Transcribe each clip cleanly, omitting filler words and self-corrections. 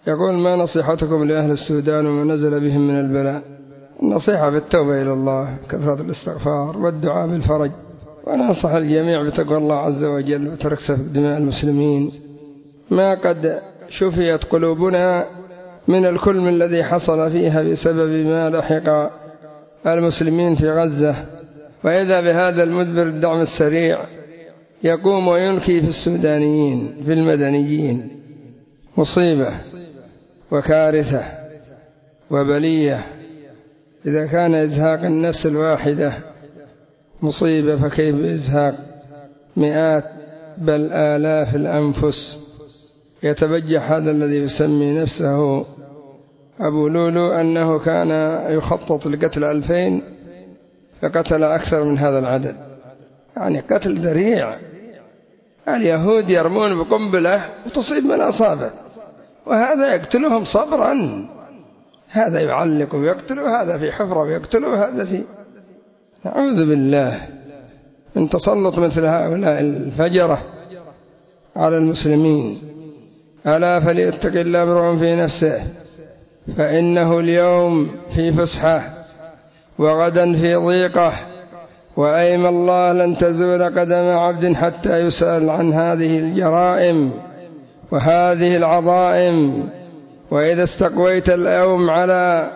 يقول: ما نصيحتكم لأهل السودان وما نزل بهم من البلاء؟ النصيحة بالتوبة إلى الله، كثرة الاستغفار والدعاء بالفرج، وننصح الجميع بتقوى الله عز وجل وترك سفك دماء المسلمين. ما قد شفيت قلوبنا من الكلم الذي حصل فيها بسبب ما لحق المسلمين في غزة، وإذا بهذا المدبر الدعم السريع يقوم وينكي في السودانيين في المدنيين. مصيبة وكارثة وبلية. إذا كان إزهاق النفس الواحدة مصيبة، فكيف إزهاق مئات بل آلاف الأنفس؟ يتبجح هذا الذي يسمي نفسه أبو لولو أنه كان يخطط لقتل 2000 فقتل أكثر من هذا العدد، يعني قتل ذريع. اليهود يرمون بقنبلة وتصيب من أصابه، وهذا يقتلهم صبرا، هذا يعلق ويقتل، هذا في حفرة ويقتل، هذا في. نعوذ بالله من تسلط مثل هؤلاء الفجرة على المسلمين. ألا فليتق الله امرؤ في نفسه، فإنه اليوم في فسحة وغدا في ضيقة، وأيم الله لن تزول قدم عبد حتى يسأل عن هذه الجرائم وهذه العظائم. وإذا استقويت اليوم على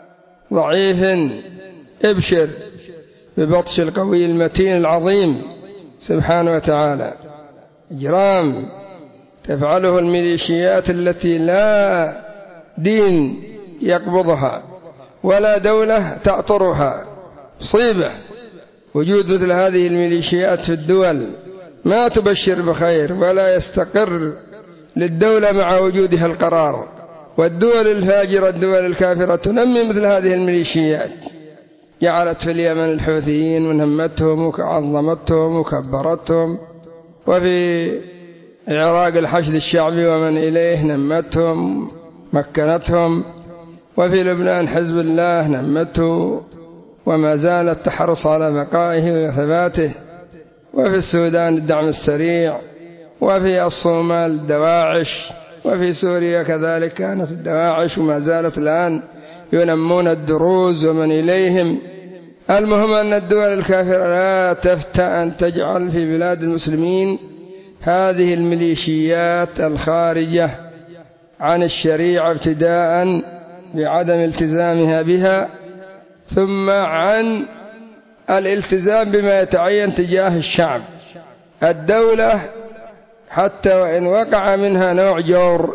ضعيف ابشر ببطش القوي المتين العظيم سبحانه وتعالى. إجرام تفعله الميليشيات التي لا دين يقبضها ولا دولة تأطرها. مصيبة وجود مثل هذه الميليشيات في الدول، ما تبشر بخير ولا يستقر للدولة مع وجودها القرار. والدول الفاجرة الدول الكافرة تنمي مثل هذه الميليشيات. جعلت في اليمن الحوثيين ونمتهم وعظمتهم وكبرتهم، وفي العراق الحشد الشعبي ومن إليه نمتهم مكنتهم، وفي لبنان حزب الله نمته وما زالت تحرص على بقائه وثباته، وفي السودان الدعم السريع، وفي الصومال الدواعش، وفي سوريا كذلك كانت الدواعش وما زالت الآن ينمون الدروز ومن إليهم. المهم أن الدول الكافرة لا تفتأ أن تجعل في بلاد المسلمين هذه الميليشيات الخارجة عن الشريعة ابتداء بعدم التزامها بها، ثم عن الالتزام بما يتعين تجاه الشعب. الدولة حتى وإن وقع منها نوع جور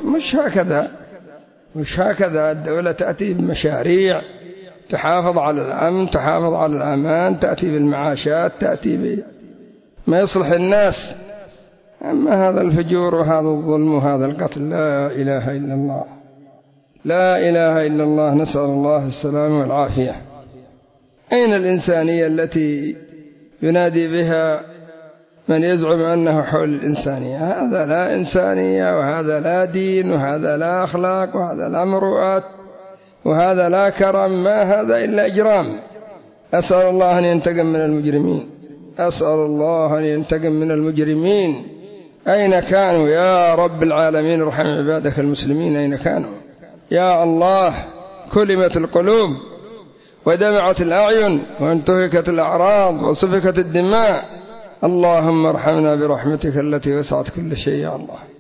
مش هكذا. الدولة تأتي بمشاريع تحافظ على الأمن، تحافظ على الأمان، تأتي بالمعاشات، تأتي بما يصلح الناس. أما هذا الفجور وهذا الظلم وهذا القتل لا إله إلا الله، لا إله إلا الله. نسأل الله السلامة والعافية. أين الإنسانية التي ينادي بها من يزعم أنه حول الإنسانية؟ هذا لا إنسانية، وهذا لا دين، وهذا لا أخلاق، وهذا لا مروءات، وهذا لا كرم. ما هذا إلا إجرام. أسأل الله أن ينتقم من المجرمين، أسأل الله أن ينتقم من المجرمين. أين كانوا يا رب العالمين؟ ارحم عبادك المسلمين. أين كانوا يا الله؟ كلمت القلوب ودمعت الأعين وانتهكت الأعراض وسفكت الدماء. اللهم ارحمنا برحمتك التي وسعت كل شيء يا الله.